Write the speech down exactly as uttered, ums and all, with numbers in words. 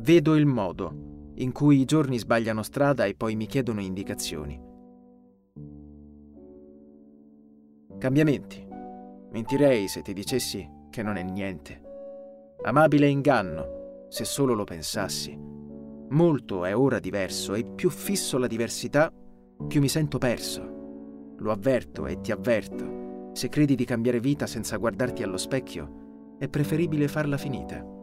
Vedo il modo in cui i giorni sbagliano strada e poi mi chiedono indicazioni. Cambiamenti. Mentirei se ti dicessi che non è niente. Amabile inganno, se solo lo pensassi. Molto è ora diverso e più fisso la diversità, più mi sento perso. Lo avverto e ti avverto. Se credi di cambiare vita senza guardarti allo specchio, è preferibile farla finita.